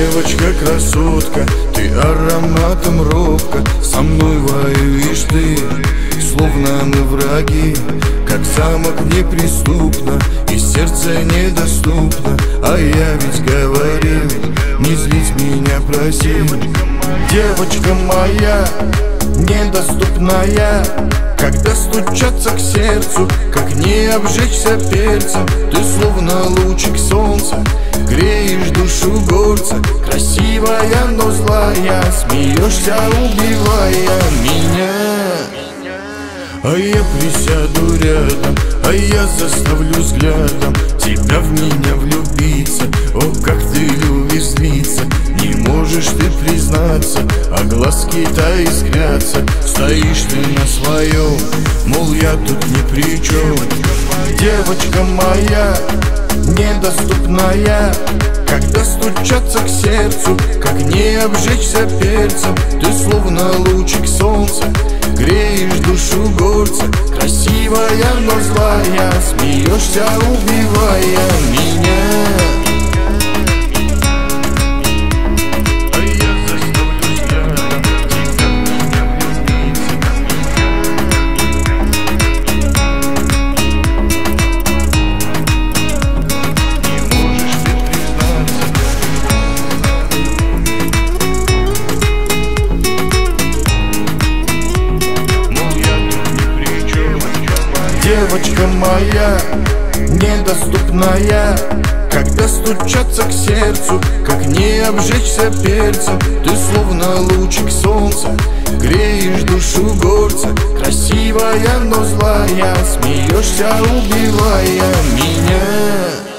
девочка-красотка, ты ароматом робко со мной воюешь ты, словно мы враги, как замок неприступно и сердце недоступно. А я ведь говорил, не злить меня просил. Девочка моя, недоступная, когда стучаться к сердцу, как не обжечься перцем. Ты словно лучик солнца, греешь душу горца, красивая, но злая, смеешься, убивая меня. А я присяду рядом, а я заставлю взглядом тебя в меня влюбиться. О, как ты любишь злиться, не можешь ты признаться, а глазки-то искрятся. Стоишь ты на своем, мол, я тут ни при чем. Девочка моя, недоступная, когда стучаться к сердцу, как не обжечься перцем. Ты словно лучик солнца, греешь душу горца, красивая, но злая, смеешься, убивая меня. Девочка моя, недоступная, когда стучаться к сердцу, как не обжечься перцем. Ты словно лучик солнца, греешь душу горца, красивая, но злая, смеешься, убивая меня.